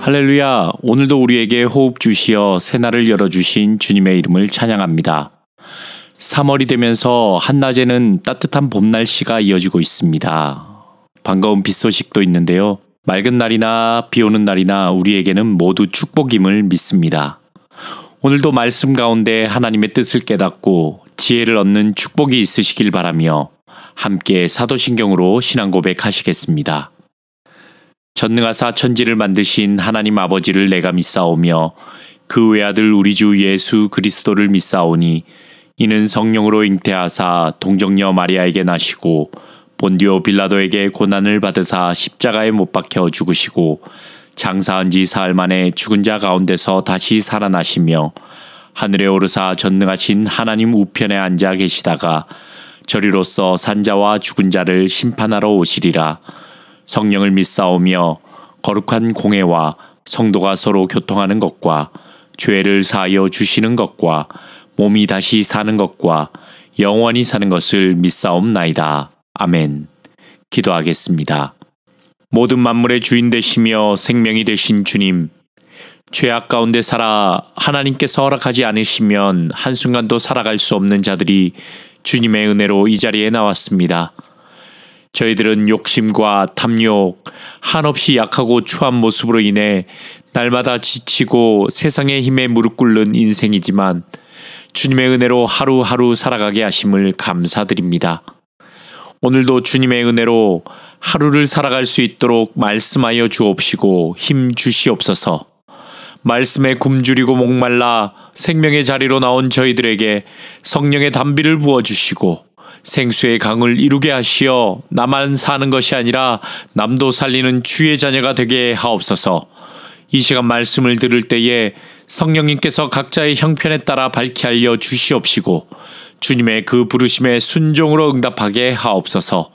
할렐루야. 오늘도 우리에게 호흡 주시어 새날을 열어주신 주님의 이름을 찬양합니다. 3월이 되면서 한낮에는 따뜻한 봄 날씨가 이어지고 있습니다. 반가운 빗 소식도 있는데요. 맑은 날이나 비 오는 날이나 우리에게는 모두 축복임을 믿습니다. 오늘도 말씀 가운데 하나님의 뜻을 깨닫고 지혜를 얻는 축복이 있으시길 바라며 함께 사도신경으로 신앙 고백하시겠습니다. 전능하사 천지를 만드신 하나님 아버지를 내가 믿사오며 그 외아들 우리 주 예수 그리스도를 믿사오니 이는 성령으로 잉태하사 동정녀 마리아에게 나시고 본디오 빌라도에게 고난을 받으사 십자가에 못 박혀 죽으시고 장사한 지 사흘 만에 죽은 자 가운데서 다시 살아나시며 하늘에 오르사 전능하신 하나님 우편에 앉아 계시다가 저리로서 산자와 죽은 자를 심판하러 오시리라. 성령을 믿사오며 거룩한 공회와 성도가 서로 교통하는 것과 죄를 사하여 주시는 것과 몸이 다시 사는 것과 영원히 사는 것을 믿사옵나이다. 아멘. 기도하겠습니다. 모든 만물의 주인 되시며 생명이 되신 주님, 죄악 가운데 살아 하나님께서 허락하지 않으시면 한순간도 살아갈 수 없는 자들이 주님의 은혜로 이 자리에 나왔습니다. 저희들은 욕심과 탐욕, 한없이 약하고 추한 모습으로 인해 날마다 지치고 세상의 힘에 무릎 꿇는 인생이지만 주님의 은혜로 하루하루 살아가게 하심을 감사드립니다. 오늘도 주님의 은혜로 하루를 살아갈 수 있도록 말씀하여 주옵시고 힘 주시옵소서. 말씀에 굶주리고 목말라 생명의 자리로 나온 저희들에게 성령의 담비를 부어주시고 생수의 강을 이루게 하시어 나만 사는 것이 아니라 남도 살리는 주의 자녀가 되게 하옵소서. 이 시간 말씀을 들을 때에 성령님께서 각자의 형편에 따라 밝히 알려 주시옵시고 주님의 그 부르심에 순종으로 응답하게 하옵소서.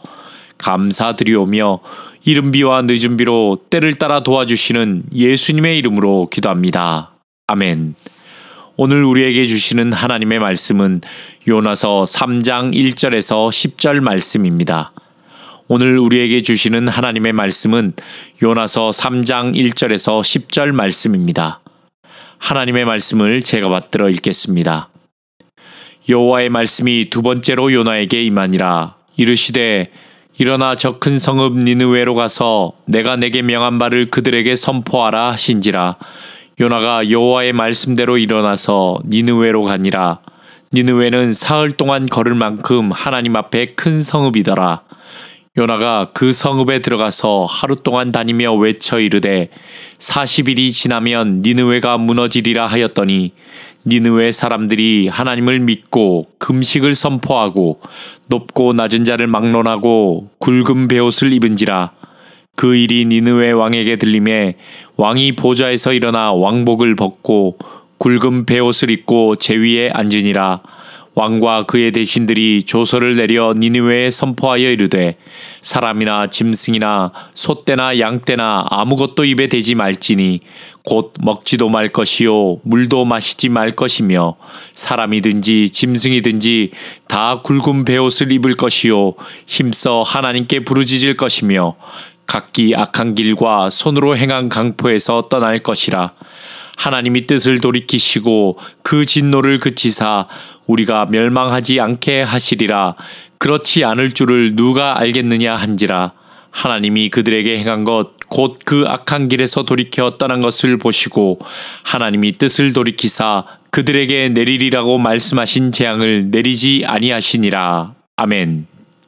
감사드리오며 이른 비와 늦은 비로 때를 따라 도와주시는 예수님의 이름으로 기도합니다. 아멘. 오늘 우리에게 주시는 하나님의 말씀은 요나서 3장 1절에서 10절 말씀입니다. 오늘 우리에게 주시는 하나님의 말씀은 요나서 3장 1절에서 10절 말씀입니다. 하나님의 말씀을 제가 받들어 읽겠습니다. 여호와의 말씀이 두 번째로 요나에게 임하니라. 이르시되 일어나 저 큰 성읍 니느웨로 가서 내가 내게 명한 바를 그들에게 선포하라 하신지라. 요나가 여호와의 말씀대로 일어나서 니느웨로 가니라. 니느웨는 사흘 동안 걸을 만큼 하나님 앞에 큰 성읍이더라. 요나가 그 성읍에 들어가서 하루 동안 다니며 외쳐 이르되 40일이 지나면 니느웨가 무너지리라 하였더니 니느웨 사람들이 하나님을 믿고 금식을 선포하고 높고 낮은 자를 막론하고 굵은 베옷을 입은지라. 그 일이 니느웨 왕에게 들림에 왕이 보좌에서 일어나 왕복을 벗고 굵은 베옷을 입고 제위에 앉으니라. 왕과 그의 대신들이 조서를 내려 니느웨에 선포하여 이르되 사람이나 짐승이나 소떼나 양떼나 아무것도 입에 대지 말지니 곧 먹지도 말 것이요 물도 마시지 말 것이며 사람이든지 짐승이든지 다 굵은 베옷을 입을 것이요 힘써 하나님께 부르짖을 것이며 각기 악한 길과 손으로 행한 강포에서 떠날 것이라. 하나님이 뜻을 돌이키시고 그 진노를 그치사 우리가 멸망하지 않게 하시리라. 그렇지 않을 줄을 누가 알겠느냐 한지라. 하나님이 그들에게 행한 것 곧 그 악한 길에서 돌이켜 떠난 것을 보시고 하나님이 뜻을 돌이키사 그들에게 내리리라고 말씀하신 재앙을 내리지 아니하시니라. 아멘.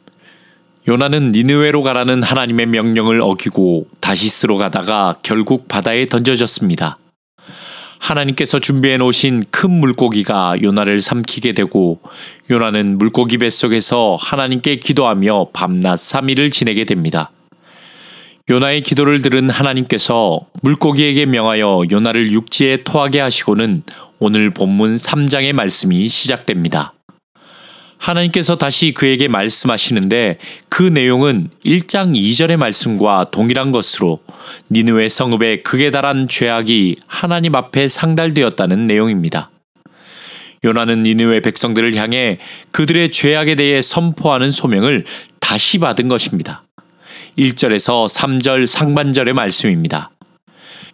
요나는 니느웨로 가라는 하나님의 명령을 어기고 다시스로 가다가 결국 바다에 던져졌습니다. 하나님께서 준비해 놓으신 큰 물고기가 요나를 삼키게 되고 요나는 물고기 뱃속에서 하나님께 기도하며 밤낮 3일을 지내게 됩니다. 요나의 기도를 들은 하나님께서 물고기에게 명하여 요나를 육지에 토하게 하시고는 오늘 본문 3장의 말씀이 시작됩니다. 하나님께서 다시 그에게 말씀하시는데 그 내용은 1장 2절의 말씀과 동일한 것으로 니느웨 성읍의 극에 달한 죄악이 하나님 앞에 상달되었다는 내용입니다. 요나는 니느웨 백성들을 향해 그들의 죄악에 대해 선포하는 소명을 다시 받은 것입니다. 1절에서 3절 상반절의 말씀입니다.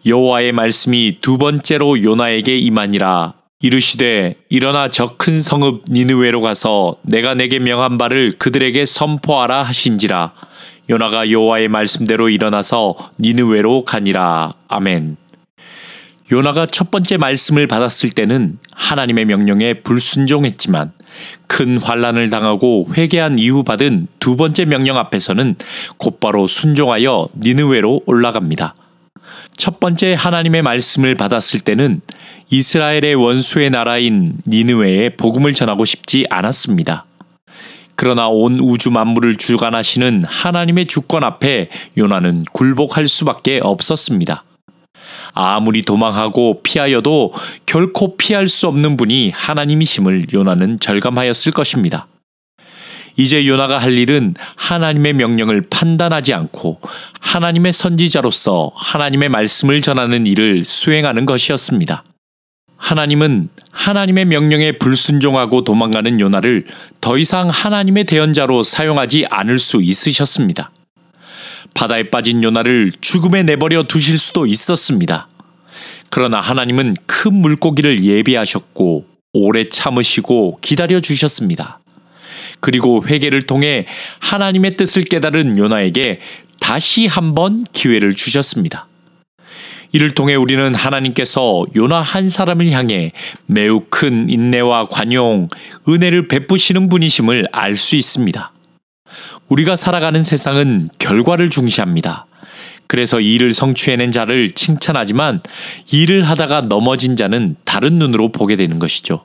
여호와의 말씀이 두 번째로 요나에게 임하니라. 이르시되 일어나 저 큰 성읍 니느웨로 가서 내가 내게 명한 바를 그들에게 선포하라 하신지라. 요나가 여호와의 말씀대로 일어나서 니느웨로 가니라. 아멘. 요나가 첫 번째 말씀을 받았을 때는 하나님의 명령에 불순종했지만 큰 환난을 당하고 회개한 이후 받은 두 번째 명령 앞에서는 곧바로 순종하여 니느웨로 올라갑니다. 첫 번째 하나님의 말씀을 받았을 때는 이스라엘의 원수의 나라인 니느웨에 복음을 전하고 싶지 않았습니다. 그러나 온 우주 만물을 주관하시는 하나님의 주권 앞에 요나는 굴복할 수밖에 없었습니다. 아무리 도망하고 피하여도 결코 피할 수 없는 분이 하나님이심을 요나는 절감하였을 것입니다. 이제 요나가 할 일은 하나님의 명령을 판단하지 않고 하나님의 선지자로서 하나님의 말씀을 전하는 일을 수행하는 것이었습니다. 하나님은 하나님의 명령에 불순종하고 도망가는 요나를 더 이상 하나님의 대언자로 사용하지 않을 수 있으셨습니다. 바다에 빠진 요나를 죽음에 내버려 두실 수도 있었습니다. 그러나 하나님은 큰 물고기를 예비하셨고 오래 참으시고 기다려 주셨습니다. 그리고 회개를 통해 하나님의 뜻을 깨달은 요나에게 다시 한번 기회를 주셨습니다. 이를 통해 우리는 하나님께서 요나 한 사람을 향해 매우 큰 인내와 관용, 은혜를 베푸시는 분이심을 알 수 있습니다. 우리가 살아가는 세상은 결과를 중시합니다. 그래서 일을 성취해낸 자를 칭찬하지만 일을 하다가 넘어진 자는 다른 눈으로 보게 되는 것이죠.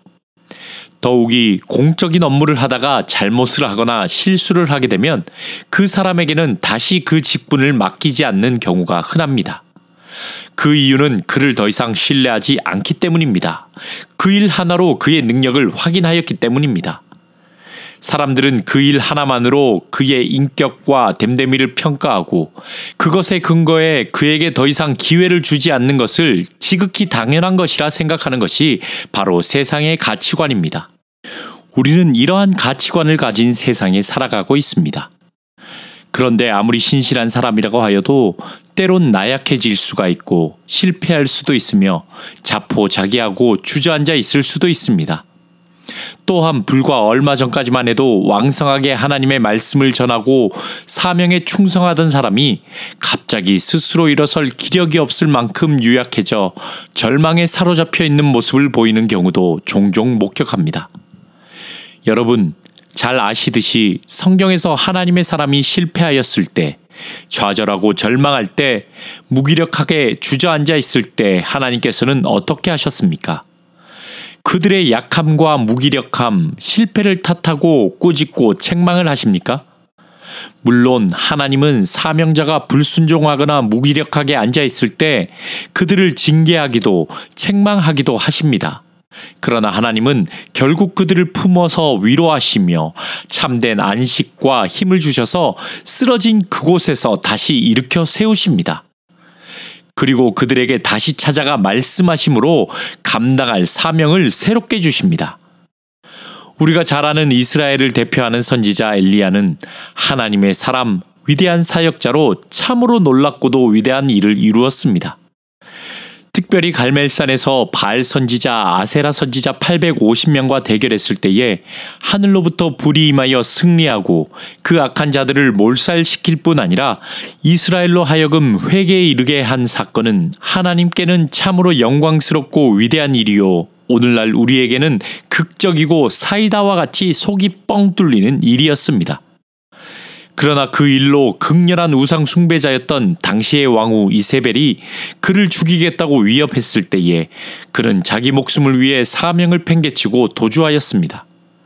더욱이 공적인 업무를 하다가 잘못을 하거나 실수를 하게 되면 그 사람에게는 다시 그 직분을 맡기지 않는 경우가 흔합니다. 그 이유는 그를 더 이상 신뢰하지 않기 때문입니다. 그 일 하나로 그의 능력을 확인하였기 때문입니다. 사람들은 그 일 하나만으로 그의 인격과 됨됨이를 평가하고 그것에 근거해 그에게 더 이상 기회를 주지 않는 것을 지극히 당연한 것이라 생각하는 것이 바로 세상의 가치관입니다. 우리는 이러한 가치관을 가진 세상에 살아가고 있습니다. 그런데 아무리 신실한 사람이라고 하여도 때론 나약해질 수가 있고 실패할 수도 있으며 자포자기하고 주저앉아 있을 수도 있습니다. 또한 불과 얼마 전까지만 해도 왕성하게 하나님의 말씀을 전하고 사명에 충성하던 사람이 갑자기 스스로 일어설 기력이 없을 만큼 유약해져 절망에 사로잡혀 있는 모습을 보이는 경우도 종종 목격합니다. 여러분, 잘 아시듯이 성경에서 하나님의 사람이 실패하였을 때, 좌절하고 절망할 때, 무기력하게 주저앉아 있을 때 하나님께서는 어떻게 하셨습니까? 그들의 약함과 무기력함, 실패를 탓하고 꾸짖고 책망을 하십니까? 물론 하나님은 사명자가 불순종하거나 무기력하게 앉아있을 때 그들을 징계하기도 책망하기도 하십니다. 그러나 하나님은 결국 그들을 품어서 위로하시며 참된 안식과 힘을 주셔서 쓰러진 그곳에서 다시 일으켜 세우십니다. 그리고 그들에게 다시 찾아가 말씀하심으로 감당할 사명을 새롭게 주십니다. 우리가 잘 아는 이스라엘을 대표하는 선지자 엘리야는 하나님의 사람, 위대한 사역자로 참으로 놀랍고도 위대한 일을 이루었습니다. 특별히 갈멜산에서 바알 선지자, 아세라 선지자 850명과 대결했을 때에 하늘로부터 불이 임하여 승리하고 그 악한 자들을 몰살시킬 뿐 아니라 이스라엘로 하여금 회개에 이르게 한 사건은 하나님께는 참으로 영광스럽고 위대한 일이요, 오늘날 우리에게는 극적이고 사이다와 같이 속이 뻥 뚫리는 일이었습니다. 그러나 그 일로 극렬한 우상 숭배자였던 당시의 왕후 이세벨이 그를 죽이겠다고 위협했을 때에 그는 자기 목숨을 위해 사명을 팽개치고 도주하였습니다.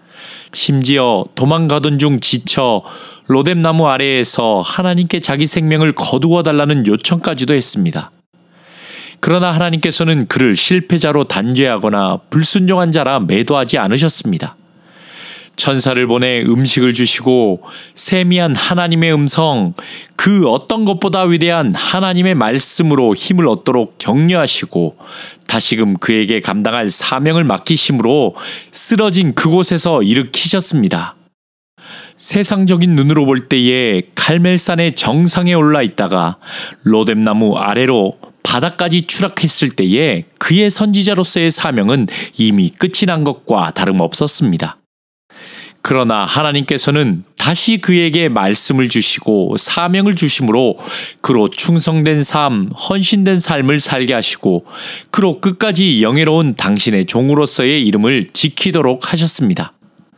심지어 도망가던 중 지쳐 로뎀나무 아래에서 하나님께 자기 생명을 거두어 달라는 요청까지도 했습니다. 그러나 하나님께서는 그를 실패자로 단죄하거나 불순종한 자라 매도하지 않으셨습니다. 천사를 보내 음식을 주시고 세미한 하나님의 음성, 그 어떤 것보다 위대한 하나님의 말씀으로 힘을 얻도록 격려하시고 다시금 그에게 감당할 사명을 맡기심으로 쓰러진 그곳에서 일으키셨습니다. 세상적인 눈으로 볼 때에 갈멜산의 정상에 올라 있다가 로뎀나무 아래로 바다까지 추락했을 때에 그의 선지자로서의 사명은 이미 끝이 난 것과 다름없었습니다. 그러나 하나님께서는 다시 그에게 말씀을 주시고 사명을 주심으로 그로 충성된 삶, 헌신된 삶을 살게 하시고 그로 끝까지 영예로운 당신의 종으로서의 이름을 지키도록 하셨습니다.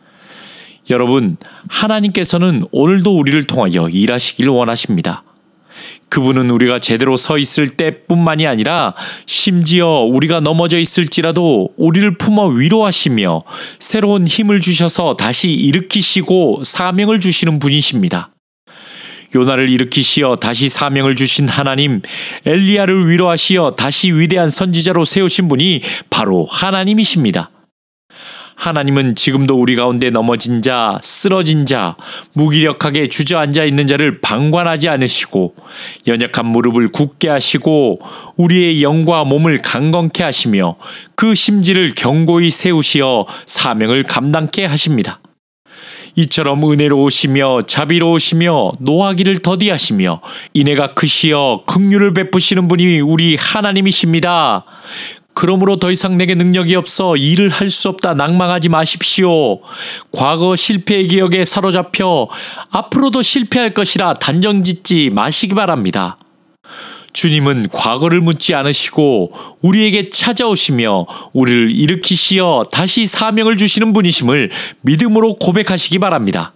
여러분, 하나님께서는 오늘도 우리를 통하여 일하시길 원하십니다. 그분은 우리가 제대로 서 있을 때뿐만이 아니라 심지어 우리가 넘어져 있을지라도 우리를 품어 위로하시며 새로운 힘을 주셔서 다시 일으키시고 사명을 주시는 분이십니다. 요나를 일으키시어 다시 사명을 주신 하나님, 엘리야를 위로하시어 다시 위대한 선지자로 세우신 분이 바로 하나님이십니다. 하나님은 지금도 우리 가운데 넘어진 자, 쓰러진 자, 무기력하게 주저앉아 있는 자를 방관하지 않으시고 연약한 무릎을 굳게 하시고 우리의 영과 몸을 강건케 하시며 그 심지를 견고히 세우시어 사명을 감당케 하십니다. 이처럼 은혜로우시며 자비로우시며 노하기를 더디하시며 인애가 크시어 긍휼을 베푸시는 분이 우리 하나님이십니다. 그러므로 더 이상 내게 능력이 없어 일을 할 수 없다 낭망하지 마십시오. 과거 실패의 기억에 사로잡혀 앞으로도 실패할 것이라 단정짓지 마시기 바랍니다. 주님은 과거를 묻지 않으시고 우리에게 찾아오시며 우리를 일으키시어 다시 사명을 주시는 분이심을 믿음으로 고백하시기 바랍니다.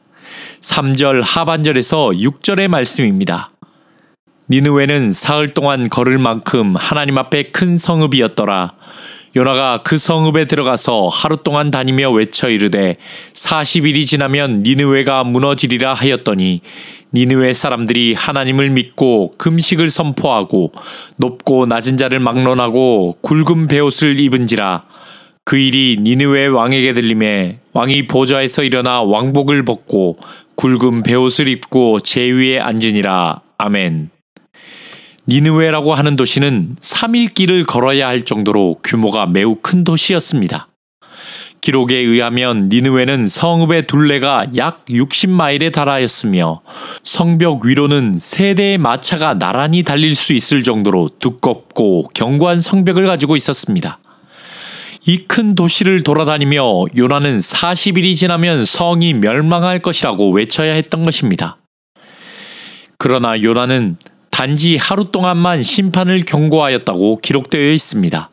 3절 하반절에서 6절의 말씀입니다. 니느웨는 사흘 동안 걸을 만큼 하나님 앞에 큰 성읍이었더라. 요나가 그 성읍에 들어가서 하루 동안 다니며 외쳐 이르되 40일이 지나면 니느웨가 무너지리라 하였더니 니느웨 사람들이 하나님을 믿고 금식을 선포하고 높고 낮은 자를 막론하고 굵은 베옷을 입은지라. 그 일이 니느웨 왕에게 들림에 왕이 보좌에서 일어나 왕복을 벗고 굵은 베옷을 입고 제 위에 앉으니라. 아멘. 니느웨라고 하는 도시는 3일 길을 걸어야 할 정도로 규모가 매우 큰 도시였습니다. 기록에 의하면 니느웨는 성읍의 둘레가 약 60마일에 달하였으며 성벽 위로는 3대의 마차가 나란히 달릴 수 있을 정도로 두껍고 견고한 성벽을 가지고 있었습니다. 이 큰 도시를 돌아다니며 요나는 40일이 지나면 성이 멸망할 것이라고 외쳐야 했던 것입니다. 그러나 요나는 단지 하루 동안만 심판을 경고하였다고 기록되어 있습니다.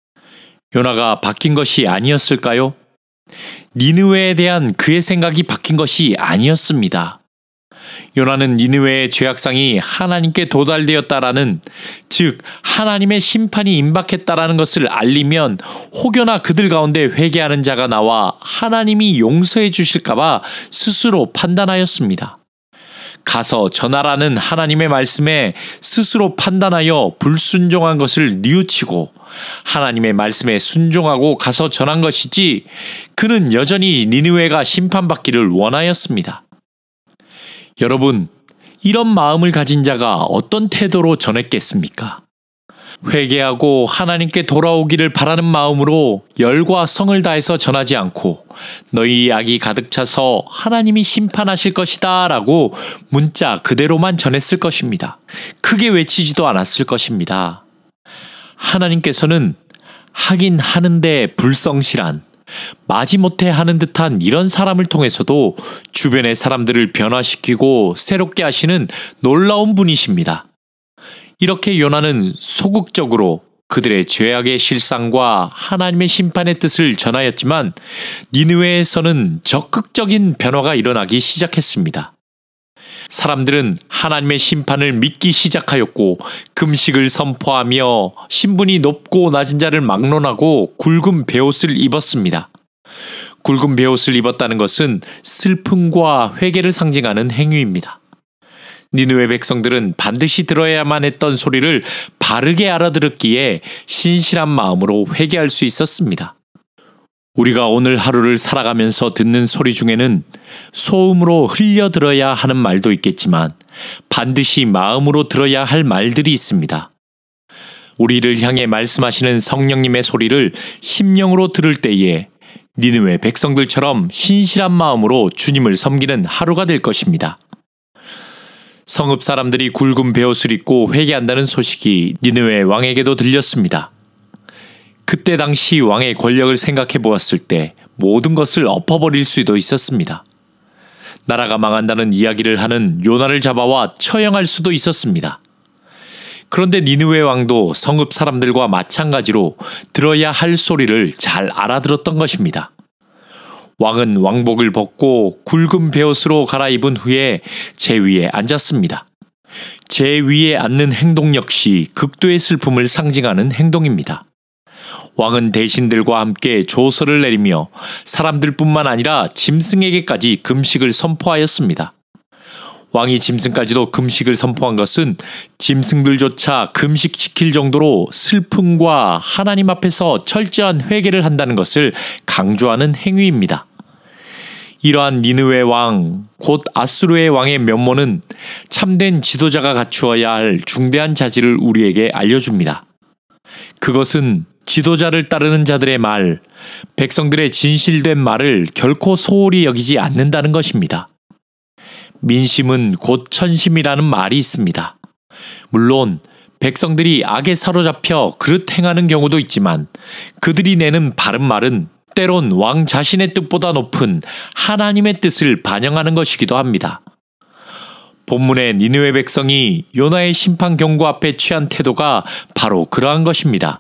요나가 바뀐 것이 아니었을까요? 니느웨에 대한 그의 생각이 바뀐 것이 아니었습니다. 요나는 니느웨의 죄악상이 하나님께 도달되었다라는, 즉 하나님의 심판이 임박했다라는 것을 알리면 혹여나 그들 가운데 회개하는 자가 나와 하나님이 용서해 주실까봐 스스로 판단하였습니다. 가서 전하라는 하나님의 말씀에 스스로 판단하여 불순종한 것을 뉘우치고 하나님의 말씀에 순종하고 가서 전한 것이지 그는 여전히 니느웨가 심판받기를 원하였습니다. 여러분, 이런 마음을 가진 자가 어떤 태도로 전했겠습니까? 회개하고 하나님께 돌아오기를 바라는 마음으로 열과 성을 다해서 전하지 않고 너희 악이 가득 차서 하나님이 심판하실 것이다 라고 문자 그대로만 전했을 것입니다. 크게 외치지도 않았을 것입니다. 하나님께서는 하긴 하는데 불성실한, 마지못해 하는 듯한 이런 사람을 통해서도 주변의 사람들을 변화시키고 새롭게 하시는 놀라운 분이십니다. 이렇게 요나는 소극적으로 그들의 죄악의 실상과 하나님의 심판의 뜻을 전하였지만 니느웨에서는 적극적인 변화가 일어나기 시작했습니다. 사람들은 하나님의 심판을 믿기 시작하였고 금식을 선포하며 신분이 높고 낮은 자를 막론하고 굵은 베옷을 입었습니다. 굵은 베옷을 입었다는 것은 슬픔과 회개를 상징하는 행위입니다. 니느웨 백성들은 반드시 들어야만 했던 소리를 바르게 알아들었기에 신실한 마음으로 회개할 수 있었습니다. 우리가 오늘 하루를 살아가면서 듣는 소리 중에는 소음으로 흘려들어야 하는 말도 있겠지만 반드시 마음으로 들어야 할 말들이 있습니다. 우리를 향해 말씀하시는 성령님의 소리를 심령으로 들을 때에 니느웨 백성들처럼 신실한 마음으로 주님을 섬기는 하루가 될 것입니다. 성읍 사람들이 굵은 베옷을 입고 회개한다는 소식이 니느웨 왕에게도 들렸습니다. 그때 당시 왕의 권력을 생각해 보았을 때 모든 것을 엎어버릴 수도 있었습니다. 나라가 망한다는 이야기를 하는 요나를 잡아와 처형할 수도 있었습니다. 그런데 니느웨 왕도 성읍 사람들과 마찬가지로 들어야 할 소리를 잘 알아들었던 것입니다. 왕은 왕복을 벗고 굵은 베옷으로 갈아입은 후에 제위에 앉았습니다. 제위에 앉는 행동 역시 극도의 슬픔을 상징하는 행동입니다. 왕은 대신들과 함께 조서를 내리며 사람들뿐만 아니라 짐승에게까지 금식을 선포하였습니다. 왕이 짐승까지도 금식을 선포한 것은 짐승들조차 금식 지킬 정도로 슬픔과 하나님 앞에서 철저한 회개를 한다는 것을 강조하는 행위입니다. 이러한 니느웨 왕, 곧 아수르의 왕의 면모는 참된 지도자가 갖추어야 할 중대한 자질을 우리에게 알려줍니다. 그것은 지도자를 따르는 자들의 말, 백성들의 진실된 말을 결코 소홀히 여기지 않는다는 것입니다. 민심은 곧 천심이라는 말이 있습니다. 물론 백성들이 악에 사로잡혀 그릇 행하는 경우도 있지만 그들이 내는 바른 말은 때론 왕 자신의 뜻보다 높은 하나님의 뜻을 반영하는 것이기도 합니다. 본문의 니느웨 백성이 요나의 심판 경고 앞에 취한 태도가 바로 그러한 것입니다.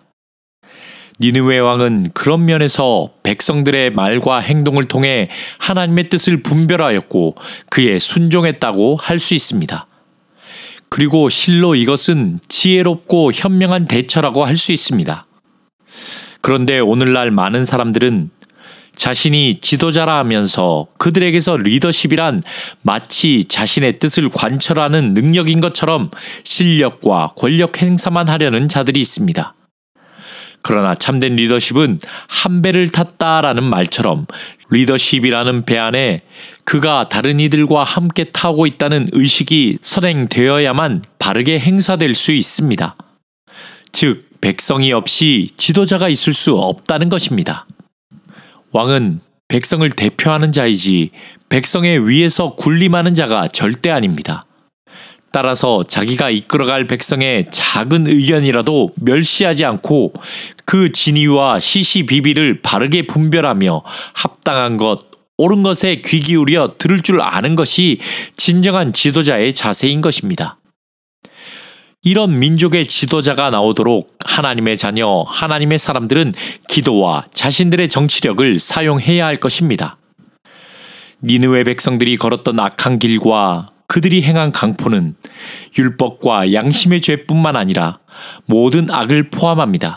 니느웨 왕은 그런 면에서 백성들의 말과 행동을 통해 하나님의 뜻을 분별하였고 그에 순종했다고 할 수 있습니다. 그리고 실로 이것은 지혜롭고 현명한 대처라고 할 수 있습니다. 그런데 오늘날 많은 사람들은 자신이 지도자라 하면서 그들에게서 리더십이란 마치 자신의 뜻을 관철하는 능력인 것처럼 실력과 권력 행사만 하려는 자들이 있습니다. 그러나 참된 리더십은 한 배를 탔다라는 말처럼 리더십이라는 배 안에 그가 다른 이들과 함께 타고 있다는 의식이 선행되어야만 바르게 행사될 수 있습니다. 즉, 백성이 없이 지도자가 있을 수 없다는 것입니다. 왕은 백성을 대표하는 자이지 백성의 위에서 군림하는 자가 절대 아닙니다. 따라서 자기가 이끌어갈 백성의 작은 의견이라도 멸시하지 않고 그 진위와 시시비비를 바르게 분별하며 합당한 것, 옳은 것에 귀 기울여 들을 줄 아는 것이 진정한 지도자의 자세인 것입니다. 이런 민족의 지도자가 나오도록 하나님의 자녀, 하나님의 사람들은 기도와 자신들의 정치력을 사용해야 할 것입니다. 니느웨 백성들이 걸었던 악한 길과 그들이 행한 강포는 율법과 양심의 죄뿐만 아니라 모든 악을 포함합니다.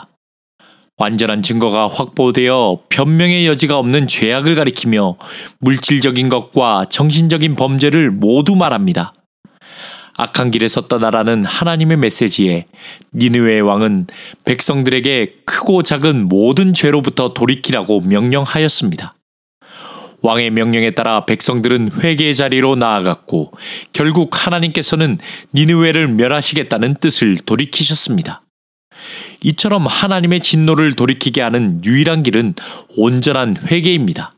완전한 증거가 확보되어 변명의 여지가 없는 죄악을 가리키며 물질적인 것과 정신적인 범죄를 모두 말합니다. 악한 길에 섰다라는 하나님의 메시지에 니느웨 왕은 백성들에게 크고 작은 모든 죄로부터 돌이키라고 명령하였습니다. 왕의 명령에 따라 백성들은 회개의 자리로 나아갔고 결국 하나님께서는 니느웨를 멸하시겠다는 뜻을 돌이키셨습니다. 이처럼 하나님의 진노를 돌이키게 하는 유일한 길은 온전한 회개입니다.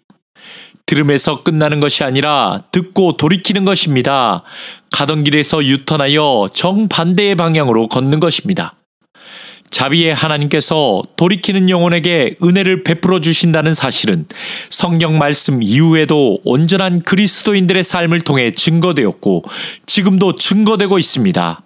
들음에서 끝나는 것이 아니라 듣고 돌이키는 것입니다. 가던 길에서 유턴하여 정반대의 방향으로 걷는 것입니다. 자비의 하나님께서 돌이키는 영혼에게 은혜를 베풀어 주신다는 사실은 성경 말씀 이후에도 온전한 그리스도인들의 삶을 통해 증거되었고 지금도 증거되고 있습니다.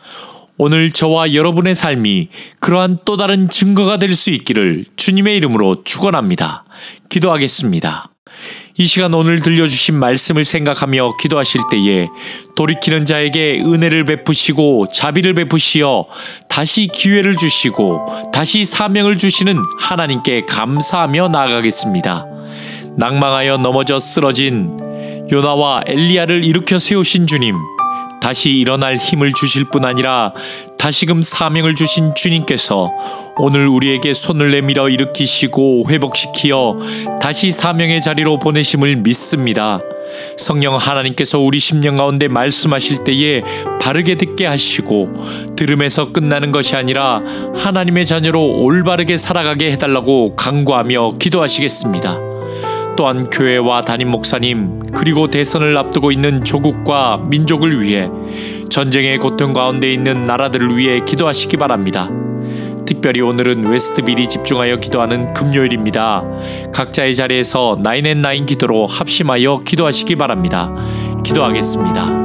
오늘 저와 여러분의 삶이 그러한 또 다른 증거가 될 수 있기를 주님의 이름으로 축원합니다. 기도하겠습니다. 이 시간 오늘 들려주신 말씀을 생각하며 기도하실 때에 돌이키는 자에게 은혜를 베푸시고 자비를 베푸시어 다시 기회를 주시고 다시 사명을 주시는 하나님께 감사하며 나아가겠습니다. 낭망하여 넘어져 쓰러진 요나와 엘리야를 일으켜 세우신 주님, 다시 일어날 힘을 주실 뿐 아니라 다시금 사명을 주신 주님께서 오늘 우리에게 손을 내밀어 일으키시고 회복시키어 다시 사명의 자리로 보내심을 믿습니다. 성령 하나님께서 우리 심령 가운데 말씀하실 때에 바르게 듣게 하시고 들음에서 끝나는 것이 아니라 하나님의 자녀로 올바르게 살아가게 해달라고 간구하며 기도하시겠습니다. 또한 교회와 담임 목사님 그리고 대선을 앞두고 있는 조국과 민족을 위해 전쟁의 고통 가운데 있는 나라들을 위해 기도하시기 바랍니다. 특별히 오늘은 웨스트빌이 집중하여 기도하는 금요일입니다. 각자의 자리에서 9&9 기도로 합심하여 기도하시기 바랍니다. 기도하겠습니다.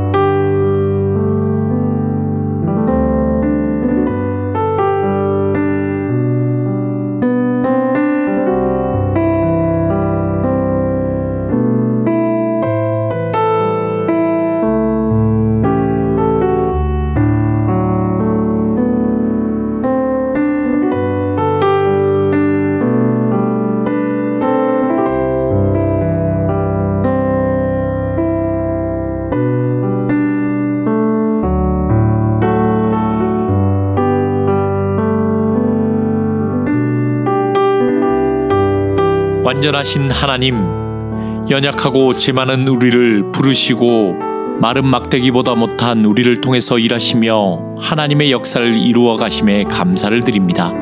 완전하신 하나님, 연약하고 죄 많은 우리를 부르시고 마른 막대기보다 못한 우리를 통해서 일하시며 하나님의 역사를 이루어 가심에 감사를 드립니다.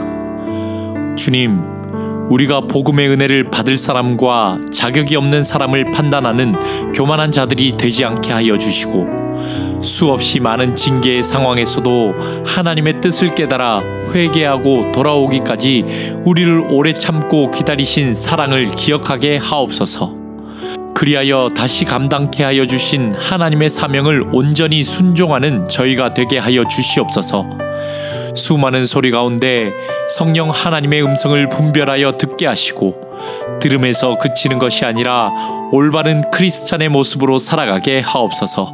주님, 우리가 복음의 은혜를 받을 사람과 자격이 없는 사람을 판단하는 교만한 자들이 되지 않게 하여 주시고, 수없이 많은 징계의 상황에서도 하나님의 뜻을 깨달아 회개하고 돌아오기까지 우리를 오래 참고 기다리신 사랑을 기억하게 하옵소서. 그리하여 다시 감당케 하여 주신 하나님의 사명을 온전히 순종하는 저희가 되게 하여 주시옵소서. 수많은 소리 가운데 성령 하나님의 음성을 분별하여 듣게 하시고, 들음에서 그치는 것이 아니라 올바른 크리스찬의 모습으로 살아가게 하옵소서.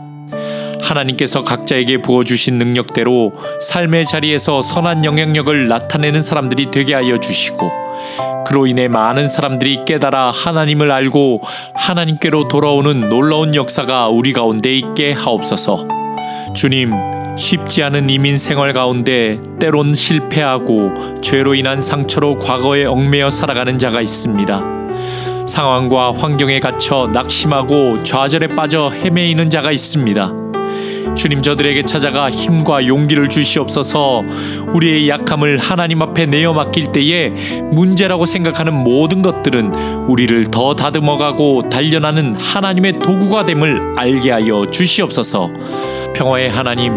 하나님께서 각자에게 부어주신 능력대로 삶의 자리에서 선한 영향력을 나타내는 사람들이 되게 하여 주시고, 그로 인해 많은 사람들이 깨달아 하나님을 알고 하나님께로 돌아오는 놀라운 역사가 우리 가운데 있게 하옵소서. 주님, 쉽지 않은 이민 생활 가운데 때론 실패하고 죄로 인한 상처로 과거에 얽매여 살아가는 자가 있습니다. 상황과 환경에 갇혀 낙심하고 좌절에 빠져 헤매이는 자가 있습니다. 주님, 저들에게 찾아가 힘과 용기를 주시옵소서. 우리의 약함을 하나님 앞에 내어 맡길 때에 문제라고 생각하는 모든 것들은 우리를 더 다듬어가고 단련하는 하나님의 도구가 됨을 알게 하여 주시옵소서. 평화의 하나님,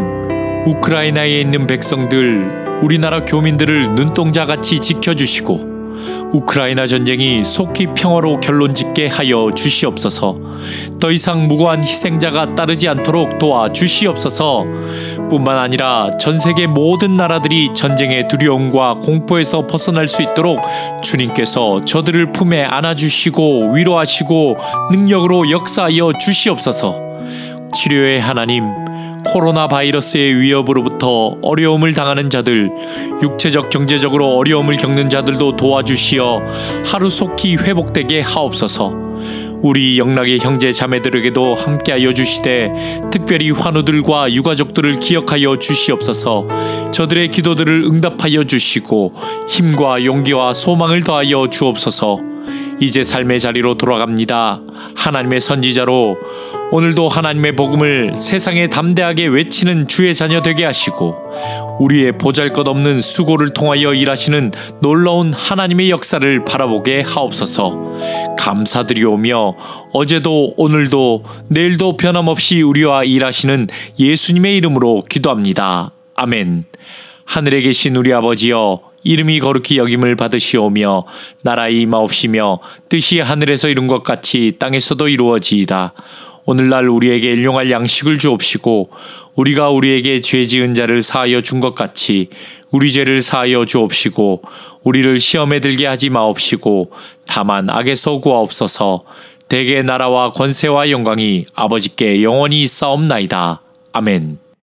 우크라이나에 있는 백성들, 우리나라 교민들을 눈동자같이 지켜주시고 우크라이나 전쟁이 속히 평화로 결론짓게 하여 주시옵소서. 더 이상 무고한 희생자가 따르지 않도록 도와주시옵소서. 뿐만 아니라 전 세계 모든 나라들이 전쟁의 두려움과 공포에서 벗어날 수 있도록 주님께서 저들을 품에 안아주시고 위로하시고 능력으로 역사하여 주시옵소서. 치료의 하나님, 코로나 바이러스의 위협으로부터 어려움을 당하는 자들, 육체적 경제적으로 어려움을 겪는 자들도 도와주시어 하루속히 회복되게 하옵소서. 우리 영락의 형제 자매들에게도 함께하여 주시되 특별히 환우들과 유가족들을 기억하여 주시옵소서. 저들의 기도들을 응답하여 주시고 힘과 용기와 소망을 더하여 주옵소서. 이제 삶의 자리로 돌아갑니다. 하나님의 선지자로 오늘도 하나님의 복음을 세상에 담대하게 외치는 주의 자녀 되게 하시고 우리의 보잘것없는 수고를 통하여 일하시는 놀라운 하나님의 역사를 바라보게 하옵소서. 감사드리오며 어제도 오늘도 내일도 변함없이 우리와 일하시는 예수님의 이름으로 기도합니다. 아멘. 하늘에 계신 우리 아버지여, 이름이 거룩히 여김을 받으시오며 나라에 임하옵시며 뜻이 하늘에서 이룬 것 같이 땅에서도 이루어지이다. 오늘날 우리에게 일용할 양식을 주옵시고 우리가 우리에게 죄 지은 자를 사하여 준 것 같이 우리 죄를 사하여 주옵시고 우리를 시험에 들게 하지 마옵시고 다만 악에서 구하옵소서. 대개 나라와 권세와 영광이 아버지께 영원히 있사옵나이다. 아멘.